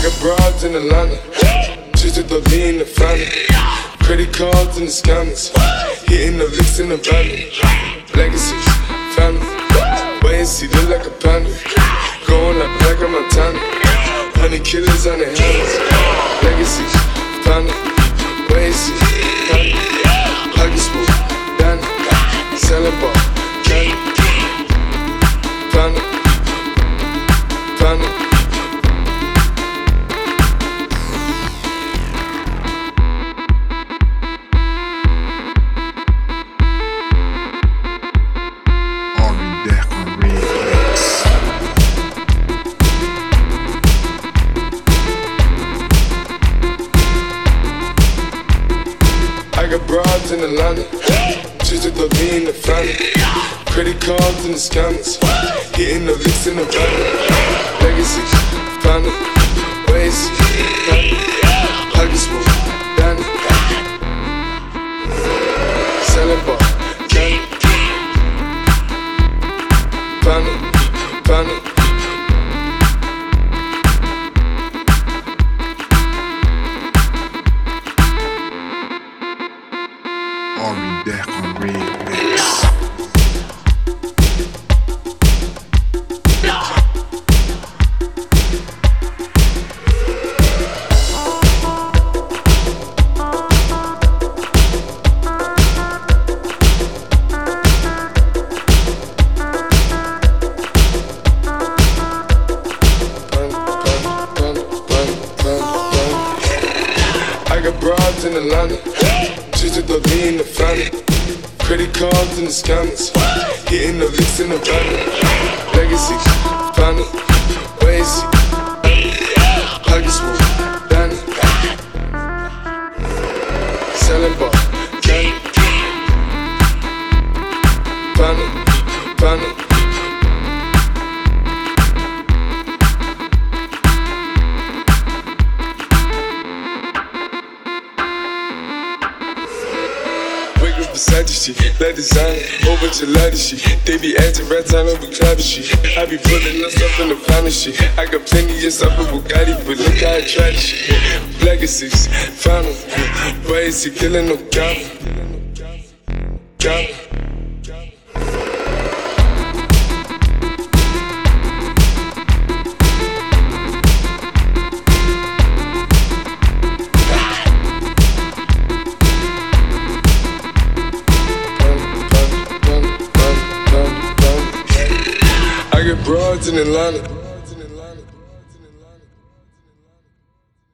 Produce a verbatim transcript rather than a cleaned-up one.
got broads in Atlanta, just to throw me in the family. Credit cards in the scammers, hitting the licks in the van. Legacies, family, wait and see, look like a panda. Going like Black and Montana, honey killers on their hands. Legacies, family, wait and see, family. Huggy smooth, Danny, selling ball, candy. Family, family. I got broads in Atlanta, just to throw me in the family. Credit cards in the scammers, hitting the licks in the van. Legacy, family, ways, family. Huggy smooth, Danny, selling ball, candy. Family, family. Henri Deck on remix. I got broads in Atlanta, just to throw me in the family. Credit cards in the scammers, hitting the licks in the van. Legacy, family, ways, huggy smooth, Danny, selling ball, candy. Family, family. Versace shit, that design, whole bunch of lady shit. They be acting right time and we clapping shit. I be pulling us up in the family shit. I got plenty of stuff with Bugatti, but look how I try this shit. Legacies, final, why is he killing no cop? Cop. I got broads in Atlanta,